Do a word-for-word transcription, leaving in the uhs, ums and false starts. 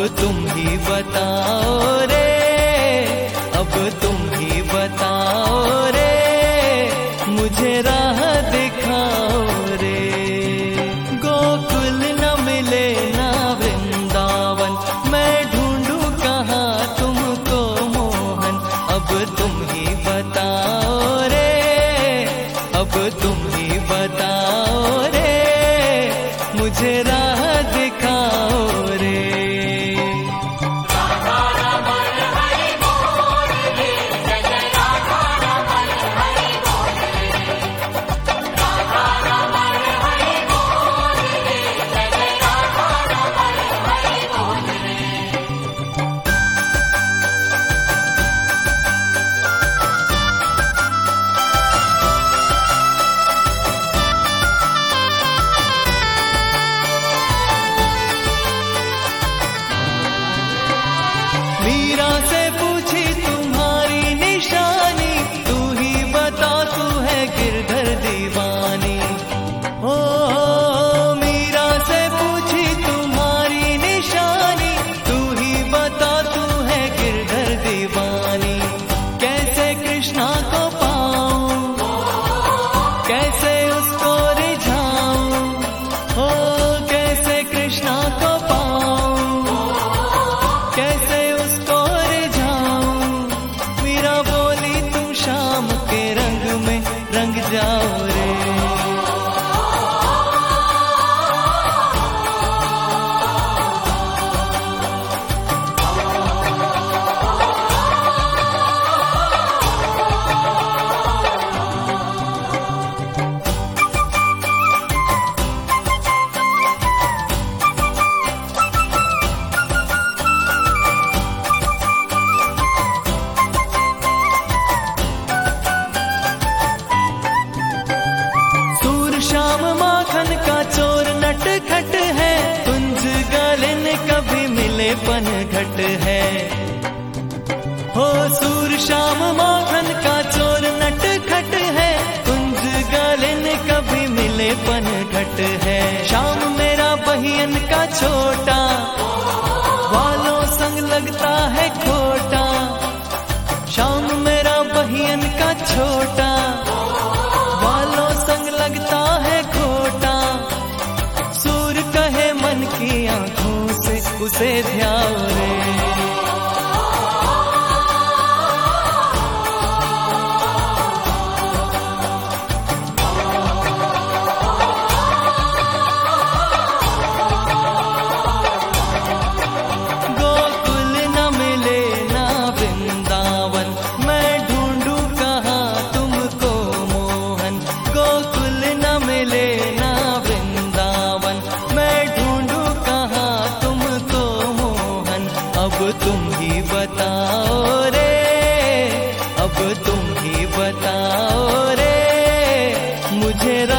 तुम ही बताओ रे, अब तुम ही बताओ रे, मुझे राह दिखाओ रे। गोकुल न मिले ना वृंदावन, मैं ढूंढूं कहाँ तुमको मोहन। अब तुम ही बताओ रे, अब तुम ही बताओ रे, मुझे राह दिखाओ रे। मीरा से पूछी तुम्हारी निशानी, तू ही बता तू है गिरधर दीवानी। ओ मीरा से पूछी तुम्हारी निशानी, तू ही बता तू है गिरधर दीवानी। कैसे कृष्णा को पाऊं, कैसे उसको रिझाऊं, ओ कैसे कृष्णा को पाऊं, कैसे रंग जाओ रे। श्याम माखन का चोर नट खट है, कुंज गालिन कभी मिले पन घट है। हो सूर श्याम माखन का चोर नट खट है, कुंज गालिन कभी मिले पन घट है। श्याम मेरा बहियन का छोटा, वालों संग लगता है खोटा। श्याम मेरा बहियन का छोटा, वालों संग लगता है खोटा। सूर कहे मन की आंखों से उसे ध्याओ रे। गोकुल न मिले ना वृंदावन, मैं ढूंढूं कहाँ तुमको मोहन। गोकुल न मिले ना वृंदावन, मैं ढूंढूं कहाँ तुमको मोहन। अब तुम ही बताओ रे, अब तुम ही बताओ रे, मुझे